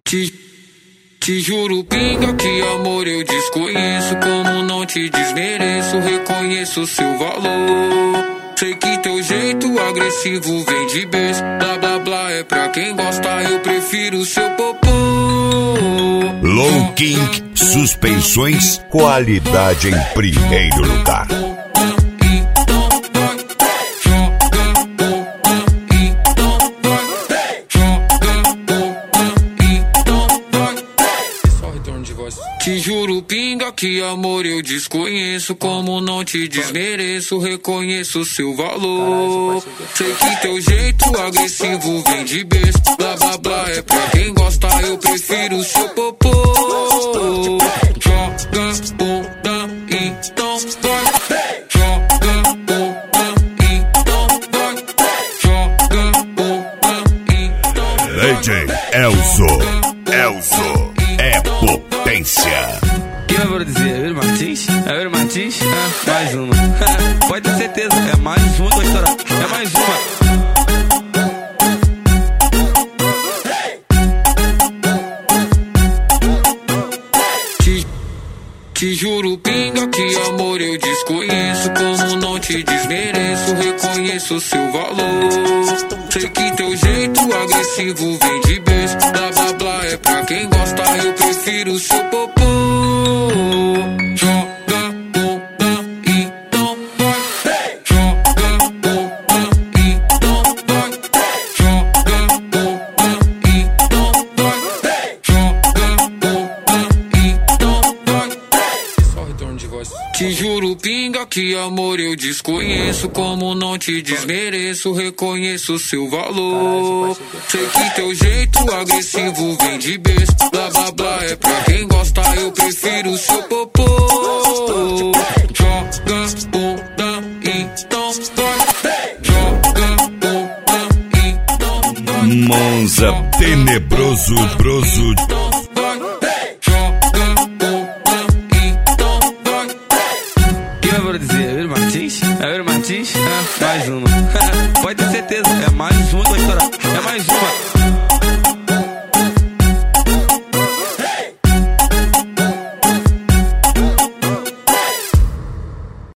Te juro, pinga, que amor eu desconheço. Como não te desmereço, reconheço seu valor. Sei que teu jeito agressivo vem de berço. Blá blá blá é pra quem gosta, eu prefiro seu popô. Low King Suspensões, qualidade em primeiro lugar. Te juro, pinga, que amor eu desconheço. Como não te desmereço, reconheço seu valor. Sei que teu jeito agressivo vem de berço. Blá blá blá é pra quem gosta, eu prefiro seu popô. Joga bunda, então vai. Joga bunda, então vai. Joga bunda, então vai. DJ Elzo é potência. Quem vai produzir? É o Martins? É o Martins? É, mais uma. Pode ter certeza, é mais uma, doutora. É mais uma. Te juro, pinga, que amor eu desconheço. Como não te desmereço, reconheço seu valor. Sei que teu jeito agressivo vem de berço. Blá blá blá é pra quem gosta, eu prefiro seu popô. Joga bunda, então vai. Joga bunda, então vai. Joga bunda, então vai. Joga bunda, então vai. Te juro, pinga, que amor eu desconheço. Como não te desmereço, reconheço seu valor. Sei que teu jeito agressivo vem de berço. Blá blá blá é pra quem gosta, eu prefiro seu popô. Joga bunda, então vai. Joga bunda, então vai. Monza Tenebroso Broso